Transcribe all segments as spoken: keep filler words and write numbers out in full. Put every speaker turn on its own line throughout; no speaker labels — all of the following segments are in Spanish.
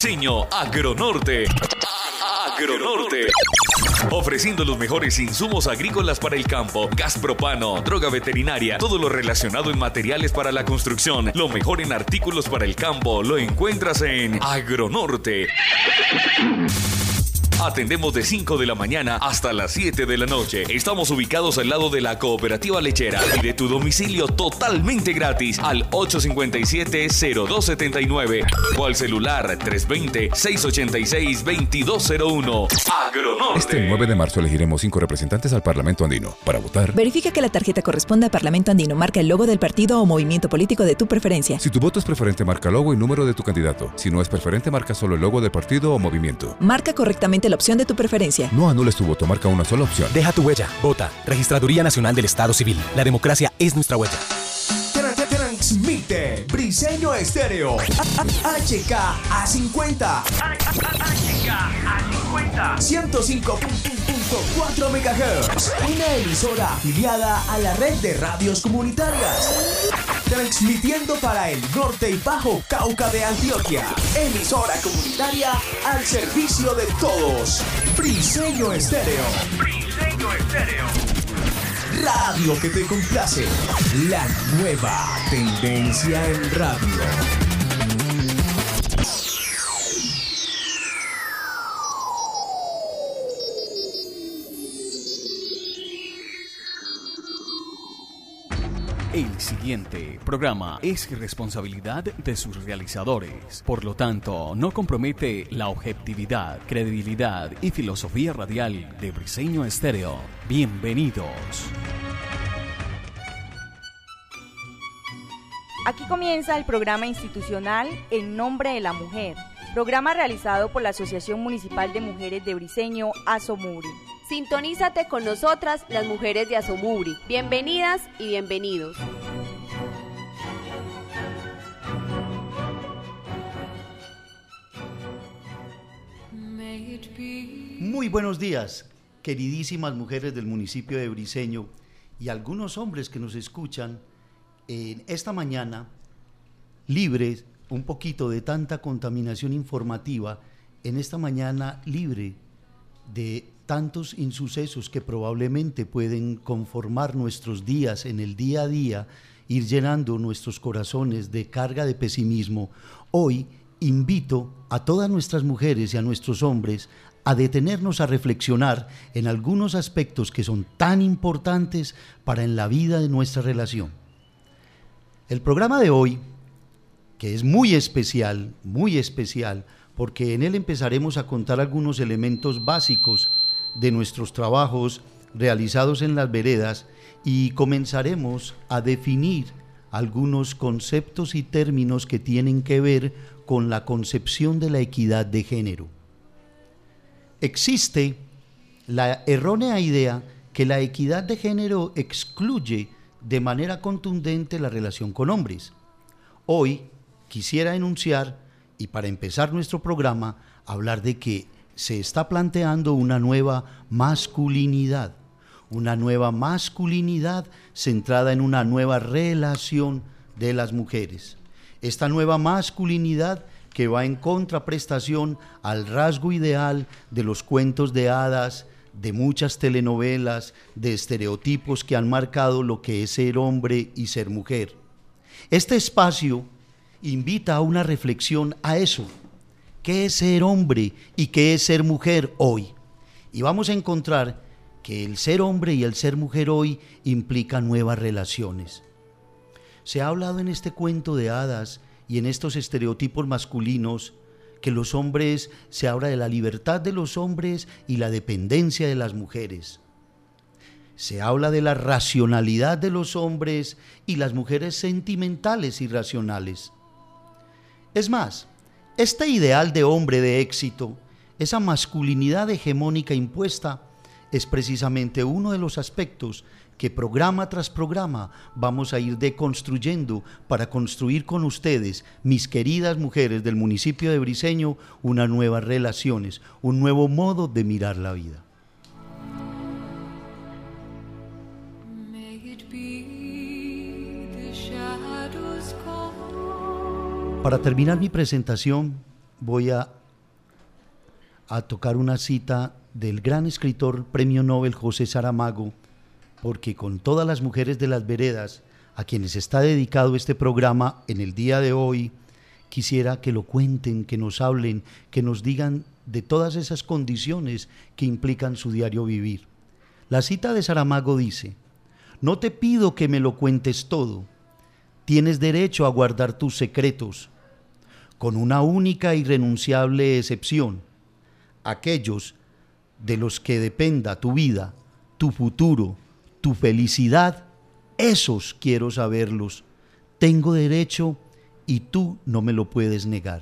Briseño Agronorte. Agronorte. Ofreciendo los mejores insumos agrícolas para el campo, gas propano, droga veterinaria, todo lo relacionado en materiales para la construcción, lo mejor en artículos para el campo, lo encuentras en Agronorte. Atendemos de cinco de la mañana hasta las siete de la noche. Estamos ubicados al lado de la Cooperativa Lechera. Y de tu domicilio totalmente gratis al ocho cinco siete, cero dos siete nueve o al celular tres dos cero, seis ocho seis, dos dos cero uno. Agronorte.
Este nueve de marzo elegiremos cinco representantes al Parlamento Andino. Para votar,
verifica que la tarjeta corresponda al Parlamento Andino. Marca el logo del partido o movimiento político de tu preferencia.
Si tu voto es preferente, marca logo y número de tu candidato. Si no es preferente, marca solo el logo del partido o movimiento.
Marca correctamente la opción de tu preferencia.
No anules tu voto, marca una sola opción.
Deja tu huella, vota. Registraduría Nacional del Estado Civil. La democracia es nuestra huella.
Transmite Briseño Estéreo. H K A cincuenta. H K A cincuenta. ciento cinco punto cuatro megahertz. Una emisora afiliada a la red de radios comunitarias. Transmitiendo para el norte y bajo Cauca de Antioquia. Emisora comunitaria al servicio de todos. Briseño Estéreo. Briseño Estéreo. Radio que te complace. La nueva tendencia en radio.
El siguiente programa es responsabilidad de sus realizadores. Por lo tanto, no compromete la objetividad, credibilidad y filosofía radial de Briseño Estéreo. Bienvenidos.
Aquí comienza el programa institucional En Nombre de la Mujer, programa realizado por la Asociación Municipal de Mujeres de Briseño, Asomubri.
Sintonízate con nosotras, las mujeres de Asomubri. Bienvenidas y bienvenidos.
Muy buenos días, queridísimas mujeres del municipio de Briseño y algunos hombres que nos escuchan en esta mañana, libres un poquito de tanta contaminación informativa, en esta mañana libre de tantos insucesos que probablemente pueden conformar nuestros días en el día a día, ir llenando nuestros corazones de carga de pesimismo. Hoy invito a todas nuestras mujeres y a nuestros hombres a detenernos a reflexionar en algunos aspectos que son tan importantes para en la vida de nuestra relación. El programa de hoy, que es muy especial, muy especial, porque en él empezaremos a contar algunos elementos básicos de nuestros trabajos realizados en las veredas y comenzaremos a definir algunos conceptos y términos que tienen que ver con la concepción de la equidad de género. Existe la errónea idea que la equidad de género excluye de manera contundente la relación con hombres. Hoy quisiera enunciar, y para empezar nuestro programa, hablar de que se está planteando una nueva masculinidad, una nueva masculinidad centrada en una nueva relación de las mujeres. Esta nueva masculinidad que va en contraprestación al rasgo ideal de los cuentos de hadas, de muchas telenovelas, de estereotipos que han marcado lo que es ser hombre y ser mujer. Este espacio invita a una reflexión a eso. ¿Qué es ser hombre y qué es ser mujer hoy? Y vamos a encontrar que el ser hombre y el ser mujer hoy implica nuevas relaciones. Se ha hablado en este cuento de hadas y en estos estereotipos masculinos que los hombres, se habla de la libertad de los hombres y la dependencia de las mujeres. Se habla de la racionalidad de los hombres y las mujeres sentimentales y racionales. Es más, este ideal de hombre de éxito, esa masculinidad hegemónica impuesta, es precisamente uno de los aspectos que programa tras programa vamos a ir deconstruyendo para construir con ustedes, mis queridas mujeres del municipio de Briseño, unas nuevas relaciones, un nuevo modo de mirar la vida. Para terminar mi presentación, voy a a tocar una cita del gran escritor premio Nobel José Saramago, porque con todas las mujeres de las veredas a quienes está dedicado este programa en el día de hoy, quisiera que lo cuenten, que nos hablen, que nos digan de todas esas condiciones que implican su diario vivir. La cita de Saramago dice: no te pido que me lo cuentes todo, tienes derecho a guardar tus secretos, con una única y irrenunciable excepción: aquellos de los que dependa tu vida, tu futuro, tu felicidad, esos quiero saberlos. Tengo derecho y tú no me lo puedes negar.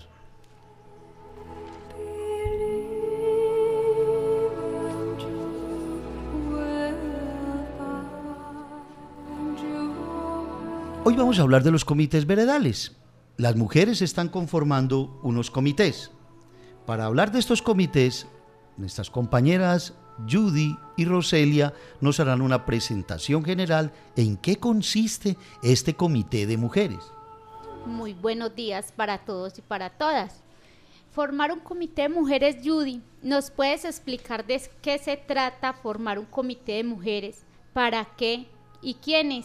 Hoy vamos a hablar de los comités veredales. Las mujeres están conformando unos comités. Para hablar de estos comités, nuestras compañeras Judy y Roselia nos harán una presentación general en qué consiste este comité de mujeres.
Muy buenos días para todos y para todas. Formar un comité de mujeres, Judy, ¿nos puedes explicar de qué se trata formar un comité de mujeres? ¿Para qué? ¿Y quiénes?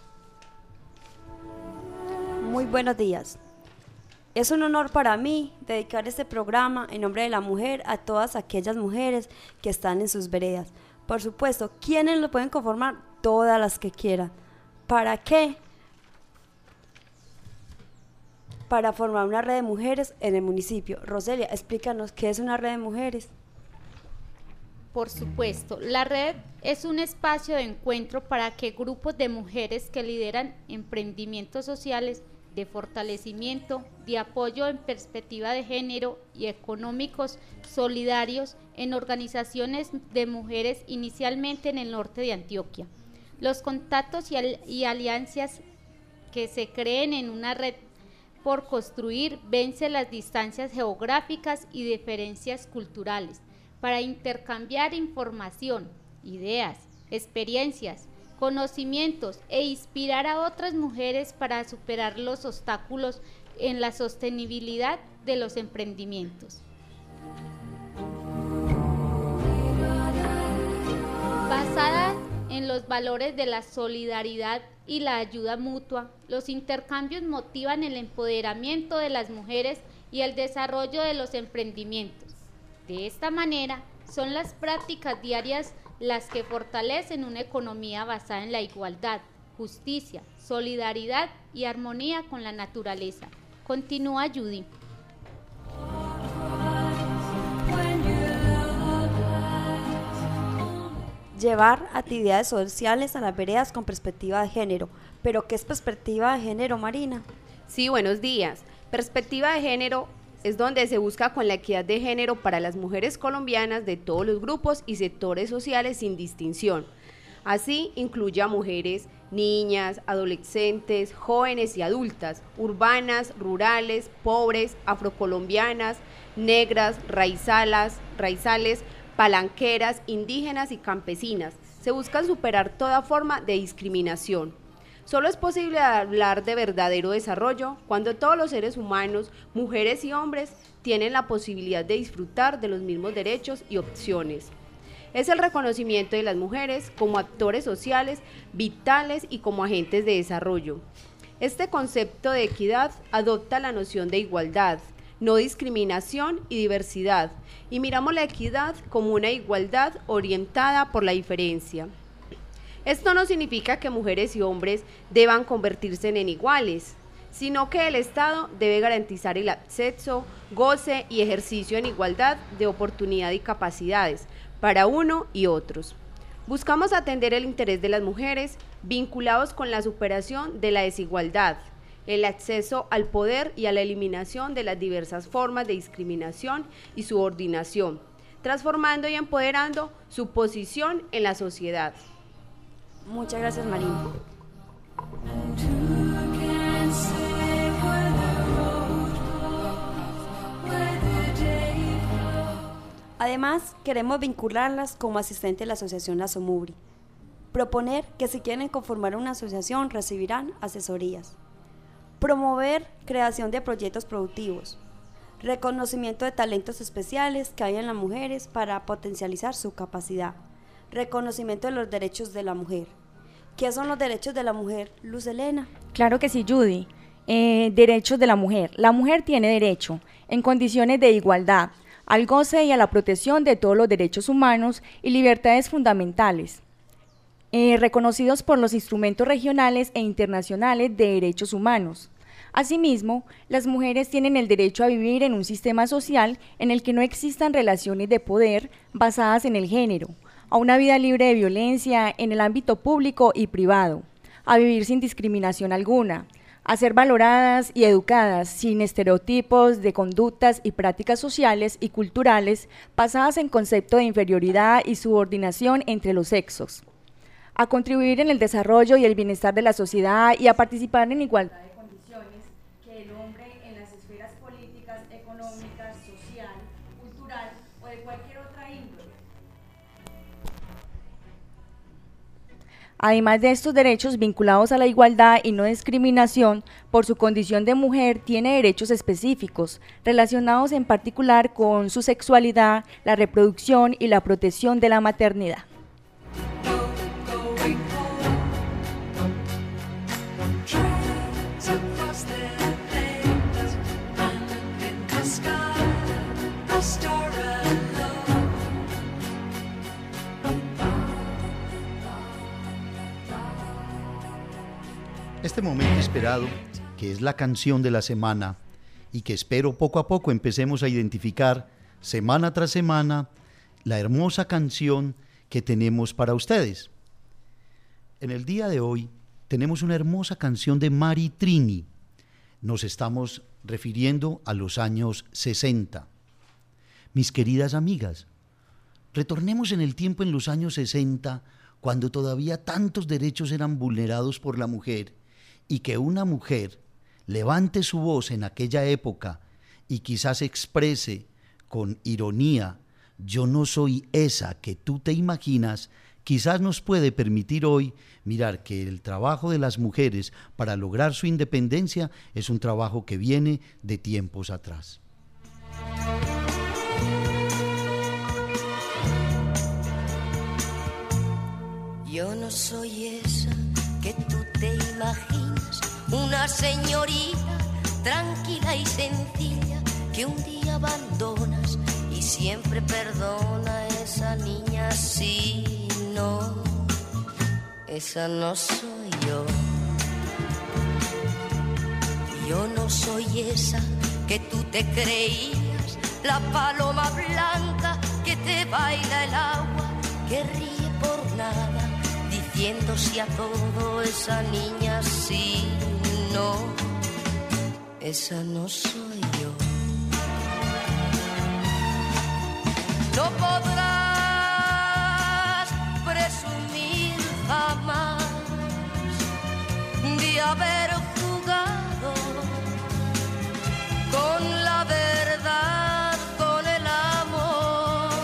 Muy buenos días. Es un honor para mí dedicar este programa en nombre de la mujer a todas aquellas mujeres que están en sus veredas. Por supuesto, ¿quiénes lo pueden conformar? Todas las que quieran. ¿Para qué? Para formar una red de mujeres en el municipio. Roselia, explícanos qué es una red de mujeres.
Por supuesto, la red es un espacio de encuentro para que grupos de mujeres que lideran emprendimientos sociales de fortalecimiento, de apoyo en perspectiva de género y económicos solidarios en organizaciones de mujeres inicialmente en el norte de Antioquia. Los contactos y, al, y alianzas que se creen en una red por construir vence las distancias geográficas y diferencias culturales para intercambiar información, ideas, experiencias, conocimientos e inspirar a otras mujeres para superar los obstáculos en la sostenibilidad de los emprendimientos. Basada en los valores de la solidaridad y la ayuda mutua, los intercambios motivan el empoderamiento de las mujeres y el desarrollo de los emprendimientos. De esta manera, son las prácticas diarias las que fortalecen una economía basada en la igualdad, justicia, solidaridad y armonía con la naturaleza. Continúa Judy.
Llevar actividades sociales a las veredas con perspectiva de género. ¿Pero qué es perspectiva de género, Marina?
Sí, buenos días. Perspectiva de género es donde se busca con la equidad de género para las mujeres colombianas de todos los grupos y sectores sociales sin distinción. Así incluye a mujeres, niñas, adolescentes, jóvenes y adultas, urbanas, rurales, pobres, afrocolombianas, negras, raizalas, raizales, palanqueras, indígenas y campesinas. Se busca superar toda forma de discriminación. Solo es posible hablar de verdadero desarrollo cuando todos los seres humanos, mujeres y hombres, tienen la posibilidad de disfrutar de los mismos derechos y opciones. Es el reconocimiento de las mujeres como actores sociales, vitales y como agentes de desarrollo. Este concepto de equidad adopta la noción de igualdad, no discriminación y diversidad, y miramos la equidad como una igualdad orientada por la diferencia. Esto no significa que mujeres y hombres deban convertirse en iguales, sino que el Estado debe garantizar el acceso, goce y ejercicio en igualdad de oportunidad y capacidades para uno y otros. Buscamos atender el interés de las mujeres vinculados con la superación de la desigualdad, el acceso al poder y a la eliminación de las diversas formas de discriminación y subordinación, transformando y empoderando su posición en la sociedad.
Muchas gracias, Marina. Además, queremos vincularlas como asistente de la Asociación Asomubri. Proponer que si quieren conformar una asociación recibirán asesorías. Promover creación de proyectos productivos. reconocimiento de talentos especiales que hay en las mujeres para potencializar su capacidad, reconocimiento de los derechos de la mujer. ¿Qué son los derechos de la mujer, Luz Helena?
Claro que sí, Judy. Eh, derechos de la mujer. La mujer tiene derecho, en condiciones de igualdad, al goce y a la protección de todos los derechos humanos y libertades fundamentales, eh, reconocidos por los instrumentos regionales e internacionales de derechos humanos. Asimismo, las mujeres tienen el derecho a vivir en un sistema social en el que no existan relaciones de poder basadas en el género, a una vida libre de violencia en el ámbito público y privado, a vivir sin discriminación alguna, a ser valoradas y educadas sin estereotipos de conductas y prácticas sociales y culturales basadas en concepto de inferioridad y subordinación entre los sexos, a contribuir en el desarrollo y el bienestar de la sociedad y a participar en igualdad de condiciones que el hombre en las esferas políticas, económicas, social, cultural o de cualquier otra índole. Además de estos derechos vinculados a la igualdad y no discriminación, por su condición de mujer tiene derechos específicos, relacionados en particular con su sexualidad, la reproducción y la protección de la maternidad.
Este momento esperado, que es la canción de la semana y que espero poco a poco empecemos a identificar semana tras semana la hermosa canción que tenemos para ustedes. En el día de hoy tenemos una hermosa canción de Mari Trini. Nos estamos refiriendo a los años sesenta. Mis queridas amigas, retornemos en el tiempo en los años sesenta, cuando todavía tantos derechos eran vulnerados por la mujer, y que una mujer levante su voz en aquella época y quizás exprese con ironía, yo no soy esa que tú te imaginas, quizás nos puede permitir hoy mirar que el trabajo de las mujeres para lograr su independencia es un trabajo que viene de tiempos atrás.
Yo no soy esa que tú te imaginas, una señorita tranquila y sencilla que un día abandonas y siempre perdona a esa niña. Sí, no, esa no soy yo. Yo no soy esa que tú te creías, la paloma blanca que te baila el agua, que ríe por nada, diciéndose a todo, esa niña. Sí, no, esa no soy yo. No podrás presumir jamás de haber jugado con la verdad, con el amor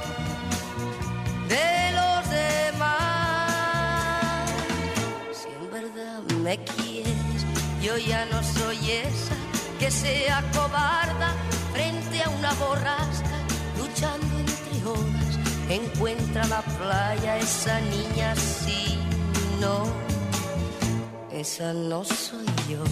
de los demás. Si en verdad me quieres, yo ya no soy esa que sea cobarda frente a una borrasca, luchando entre olas, encuentra la playa, esa niña. Sí, no, esa no soy yo.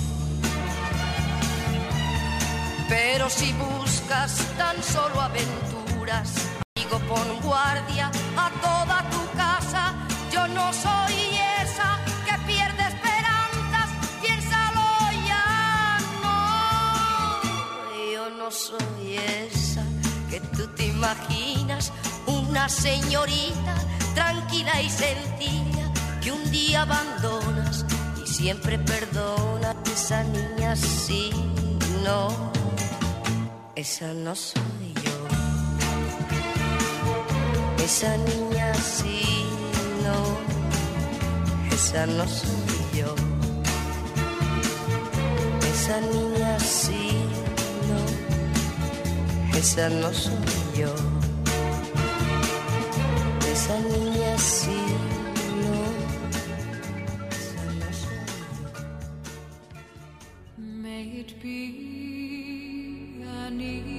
Pero si buscas tan solo aventuras, digo, pon guardia a toda tu casa. Yo no soy esa que pierde esperanzas, piénsalo ya, no. Yo no soy esa que tú te imaginas, una señorita tranquila y sencilla que un día abandonas y siempre perdona. Esa niña. Sí, no, esa no soy yo. Esa niña. Sí, no, esa no soy yo. Esa niña. Sí, no, esa no soy yo. Esa niña. Sí, no, esa no soy yo.
May it be an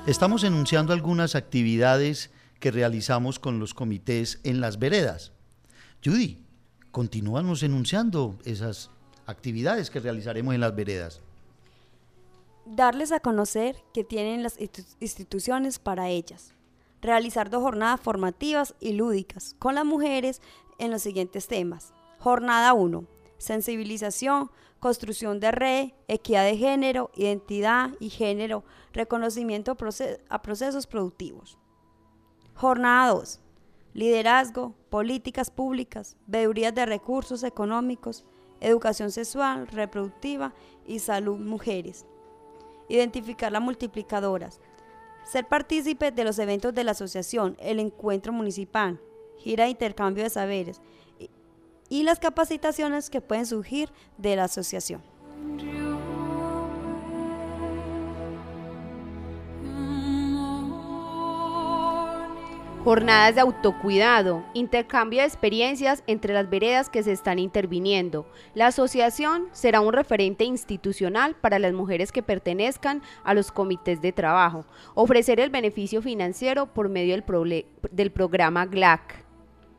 Estamos enunciando algunas actividades que realizamos con los comités en las veredas. Judy, continúanos enunciando esas actividades que realizaremos en las veredas.
Darles a conocer que tienen las instituciones para ellas. Realizar dos jornadas formativas y lúdicas con las mujeres en los siguientes temas. Jornada uno. Sensibilización, construcción de red, equidad de género, identidad y género, reconocimiento a procesos productivos. Jornada dos. Liderazgo, políticas públicas, veedurías de recursos económicos, educación sexual, reproductiva y salud mujeres. Identificar las multiplicadoras. Ser partícipe de los eventos de la asociación, el encuentro municipal, gira de intercambio de saberes y, y las capacitaciones que pueden surgir de la asociación.
Jornadas de autocuidado, intercambio de experiencias entre las veredas que se están interviniendo. La asociación será un referente institucional para las mujeres que pertenezcan a los comités de trabajo. Ofrecer el beneficio financiero por medio del, prole- del programa G L A C.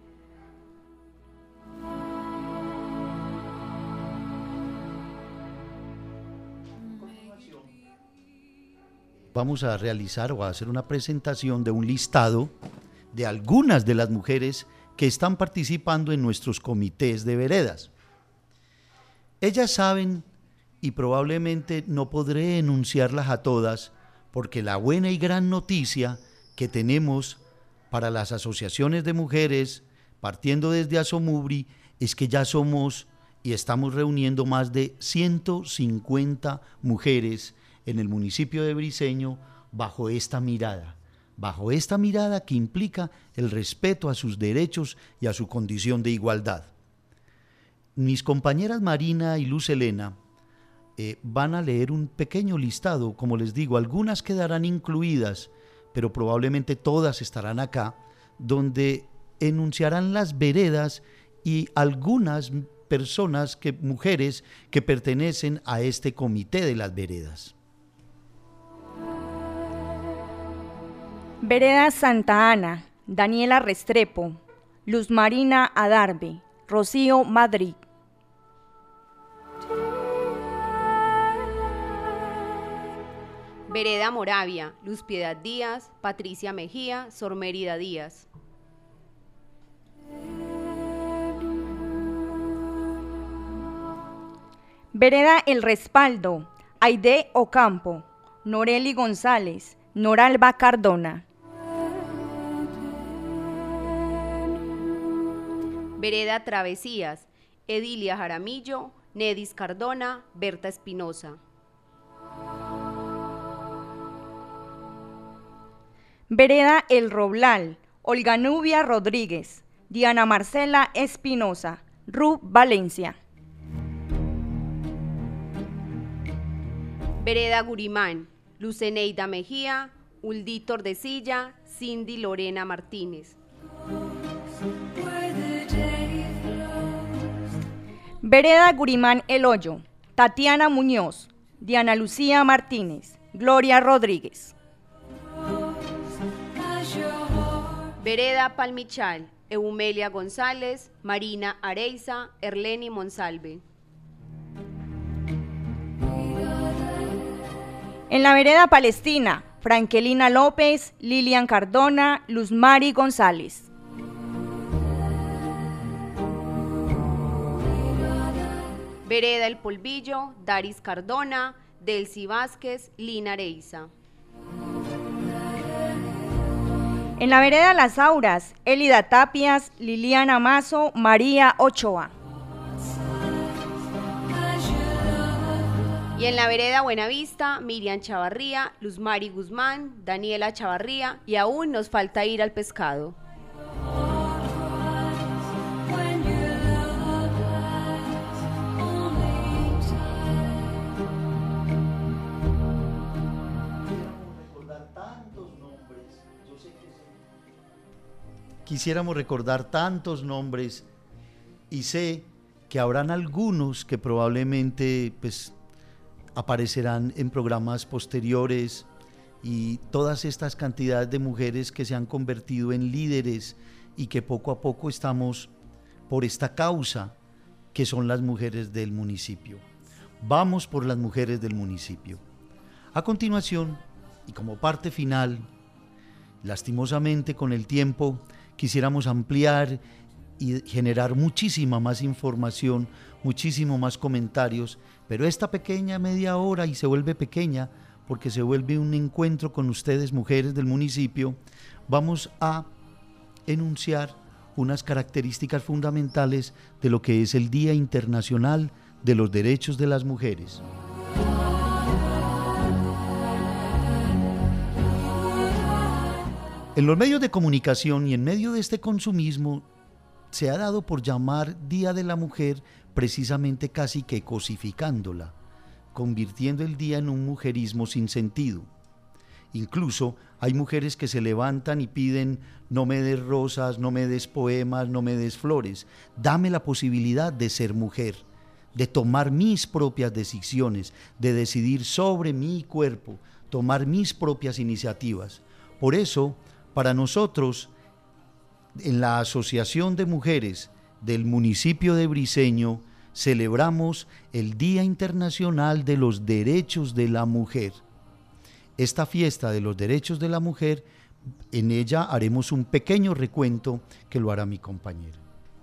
Vamos a realizar o a hacer una presentación de un listado de algunas de las mujeres que están participando en nuestros comités de veredas. Ellas saben, y probablemente no podré enunciarlas a todas, porque la buena y gran noticia que tenemos para las asociaciones de mujeres, partiendo desde Asomubri, es que ya somos y estamos reuniendo más de ciento cincuenta mujeres en el municipio de Briceño bajo esta mirada. bajo esta mirada que implica el respeto a sus derechos y a su condición de igualdad. Mis compañeras Marina y Luz Helena eh, van a leer un pequeño listado, como les digo, algunas quedarán incluidas, pero probablemente todas estarán acá, donde enunciarán las veredas y algunas personas, que, mujeres que pertenecen a este comité de las veredas.
Vereda Santa Ana, Daniela Restrepo, Luz Marina Adarve, Rocío Madrid.
Vereda Moravia, Luz Piedad Díaz, Patricia Mejía, Sor Mérida Díaz.
Vereda El Respaldo, Aide Ocampo, Noreli González, Noralba Cardona.
Vereda Travesías, Edilia Jaramillo, Nedis Cardona, Berta Espinosa.
Vereda El Roblal, Olga Nubia Rodríguez, Diana Marcela Espinosa, Ru Valencia.
Vereda Gurimán, Luceneida Mejía, Uldi Tordesilla, Cindy Lorena Martínez.
Vereda Gurimán El Hoyo, Tatiana Muñoz, Diana Lucía Martínez, Gloria Rodríguez.
Vereda Palmichal, Eumelia González, Marina Areiza, Erleni Monsalve.
En la vereda Palestina, Frankelina López, Lilian Cardona, Luz Mari González.
Vereda El Polvillo, Daris Cardona, Delcy Vázquez, Lina Areiza.
En la vereda Las Auras, Elida Tapias, Liliana Mazo, María Ochoa.
Y en la vereda Buenavista, Miriam Chavarría, Luz Mari Guzmán, Daniela Chavarría, y aún nos falta ir al pescado.
Quisiéramos recordar tantos nombres y sé que habrán algunos que probablemente pues, aparecerán en programas posteriores y todas estas cantidades de mujeres que se han convertido en líderes y que poco a poco estamos por esta causa que son las mujeres del municipio. Vamos por las mujeres del municipio. A continuación, y como parte final, lastimosamente con el tiempo quisiéramos ampliar y generar muchísima más información, muchísimo más comentarios, pero esta pequeña media hora, y se vuelve pequeña porque se vuelve un encuentro con ustedes, mujeres del municipio, vamos a enunciar unas características fundamentales de lo que es el Día Internacional de los Derechos de las Mujeres. En los medios de comunicación y en medio de este consumismo se ha dado por llamar Día de la Mujer precisamente casi que cosificándola, convirtiendo el día en un mujerismo sin sentido. Incluso hay mujeres que se levantan y piden: no me des rosas, no me des poemas, no me des flores, dame la posibilidad de ser mujer, de tomar mis propias decisiones, de decidir sobre mi cuerpo, tomar mis propias iniciativas. Por eso, para nosotros, en la Asociación de Mujeres del municipio de Briceño, celebramos el Día Internacional de los Derechos de la Mujer. Esta fiesta de los derechos de la mujer, en ella haremos un pequeño recuento que lo hará mi compañera.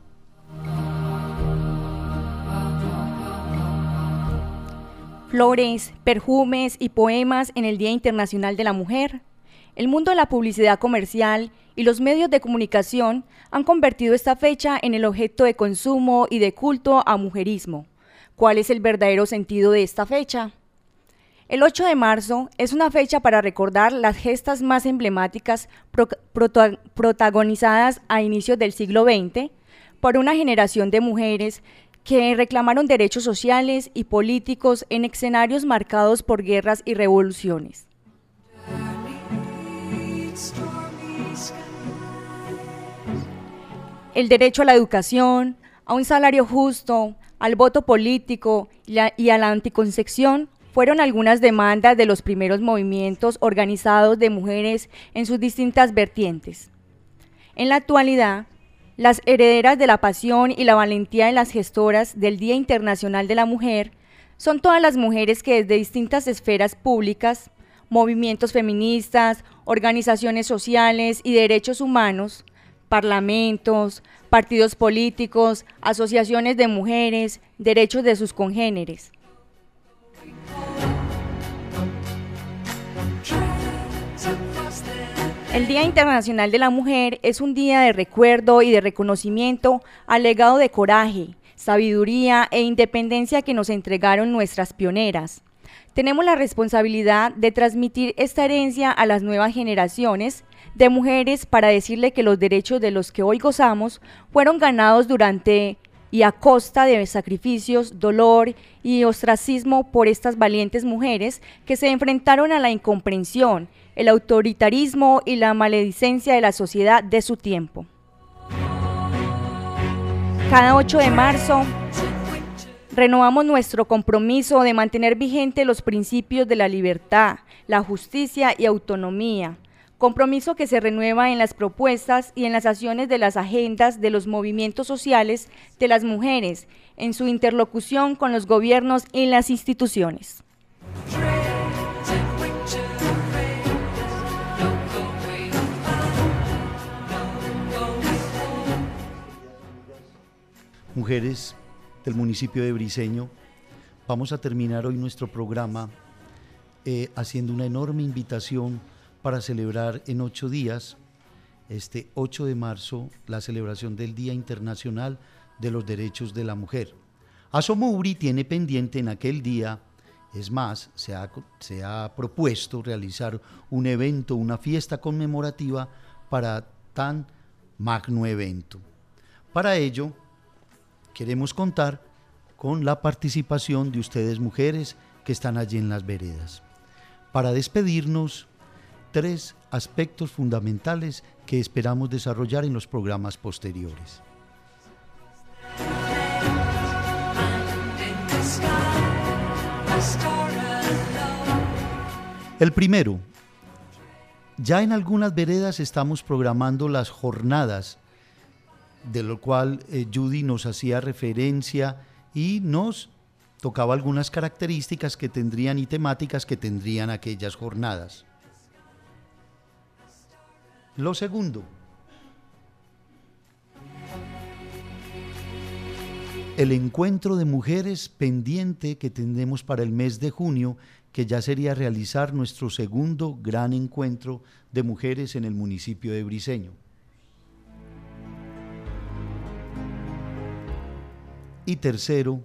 Flores, perfumes y poemas en el Día Internacional de la Mujer. El mundo de la publicidad comercial y los medios de comunicación han convertido esta fecha en el objeto de consumo y de culto a mujerismo. ¿Cuál es el verdadero sentido de esta fecha? El ocho de marzo es una fecha para recordar las gestas más emblemáticas pro, prota, protagonizadas a inicios del siglo veinte por una generación de mujeres que reclamaron derechos sociales y políticos en escenarios marcados por guerras y revoluciones. El derecho a la educación, a un salario justo, al voto político y, la, y a la anticoncepción fueron algunas demandas de los primeros movimientos organizados de mujeres en sus distintas vertientes. En la actualidad, las herederas de la pasión y la valentía de las gestoras del Día Internacional de la Mujer son todas las mujeres que desde distintas esferas públicas, movimientos feministas, organizaciones sociales y derechos humanos, parlamentos, partidos políticos, asociaciones de mujeres, derechos de sus congéneres. El Día Internacional de la Mujer es un día de recuerdo y de reconocimiento al legado de coraje, sabiduría e independencia que nos entregaron nuestras pioneras. Tenemos la responsabilidad de transmitir esta herencia a las nuevas generaciones de mujeres para decirle que los derechos de los que hoy gozamos fueron ganados durante y a costa de sacrificios, dolor y ostracismo por estas valientes mujeres que se enfrentaron a la incomprensión, el autoritarismo y la maledicencia de la sociedad de su tiempo. Cada ocho de marzo renovamos nuestro compromiso de mantener vigentes los principios de la libertad, la justicia y autonomía, compromiso que se renueva en las propuestas y en las acciones de las agendas de los movimientos sociales de las mujeres, en su interlocución con los gobiernos y las instituciones.
Mujeres del municipio de Briceño, vamos a terminar hoy nuestro programa eh, haciendo una enorme invitación para celebrar en ocho días, este ocho de marzo, la celebración del Día Internacional de los Derechos de la Mujer. Asomubri tiene pendiente en aquel día, es más, se ha, se ha propuesto realizar un evento, una fiesta conmemorativa para tan magno evento. Para ello, queremos contar con la participación de ustedes, mujeres, que están allí en las veredas. Para despedirnos, tres aspectos fundamentales que esperamos desarrollar en los programas posteriores. El primero, Ya en algunas veredas estamos programando las jornadas, de lo cual eh, Judy nos hacía referencia y nos tocaba algunas características que tendrían y temáticas que tendrían aquellas jornadas. Lo segundo, el encuentro de mujeres pendiente que tendremos para el mes de junio, que ya sería realizar nuestro segundo gran encuentro de mujeres en el municipio de Briceño. Y tercero,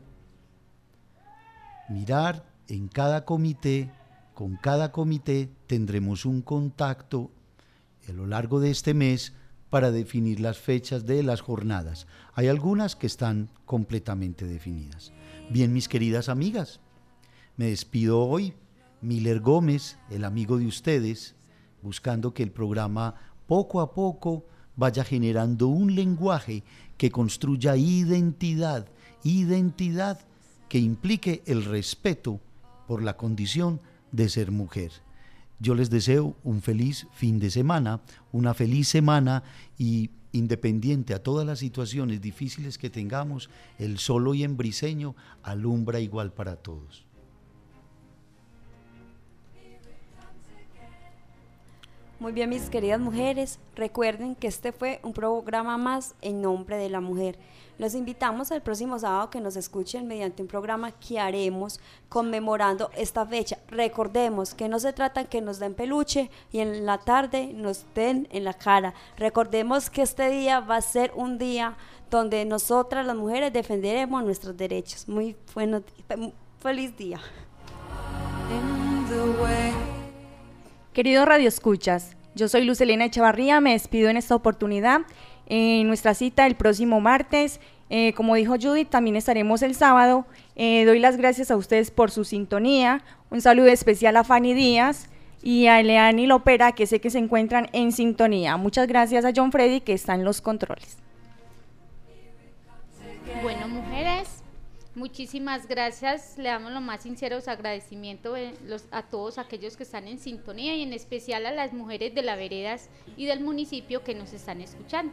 mirar en cada comité, con cada comité tendremos un contacto a lo largo de este mes para definir las fechas de las jornadas. Hay algunas que están completamente definidas. Bien, mis queridas amigas, me despido hoy, Miller Gómez, el amigo de ustedes, buscando que el programa poco a poco vaya generando un lenguaje que construya identidad, identidad que implique el respeto por la condición de ser mujer. Yo les deseo un feliz fin de semana, una feliz semana y independiente a todas las situaciones difíciles que tengamos, el sol hoy en Briceño alumbra igual para todos.
Muy bien, mis queridas mujeres, recuerden que este fue un programa más en nombre de la mujer. Los invitamos al próximo sábado que nos escuchen mediante un programa que haremos conmemorando esta fecha. Recordemos que no se trata que nos den peluche y en la tarde nos den en la cara. Recordemos que este día va a ser un día donde nosotras las mujeres defenderemos nuestros derechos. Muy bueno, feliz día.
Queridos radioescuchas, yo soy Luz Elena Echavarría, me despido en esta oportunidad. En nuestra cita el próximo martes, eh, como dijo Judith, también estaremos el sábado. Eh, doy las gracias a ustedes por su sintonía. Un saludo especial a Fanny Díaz y a Eleani Lopera, que sé que se encuentran en sintonía. Muchas gracias a John Freddy, que está en los controles.
Bueno, mujeres, muchísimas gracias. Le damos los más sinceros agradecimientos a todos aquellos que están en sintonía y en especial a las mujeres de las veredas y del municipio que nos están escuchando.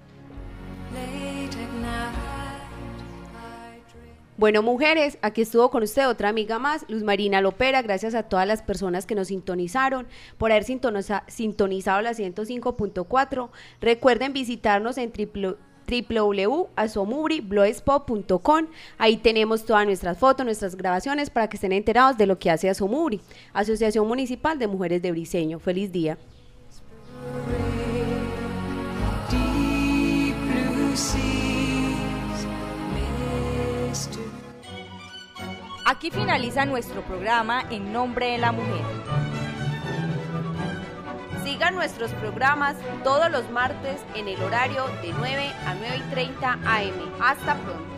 Bueno, mujeres, aquí estuvo con usted otra amiga más, Luz Marina Lopera. Gracias a todas las personas que nos sintonizaron, por haber sintoniza, sintonizado la ciento cinco punto cuatro. Recuerden visitarnos en w w w punto asomubri blogspot punto com. Ahí tenemos todas nuestras fotos, nuestras grabaciones para que estén enterados de lo que hace Asomubri, Asociación Municipal de Mujeres de Briceño. Feliz día.
Aquí finaliza nuestro programa En Nombre de la Mujer.
Sigan nuestros programas todos los martes en el horario de nueve a nueve y treinta a eme. Hasta pronto.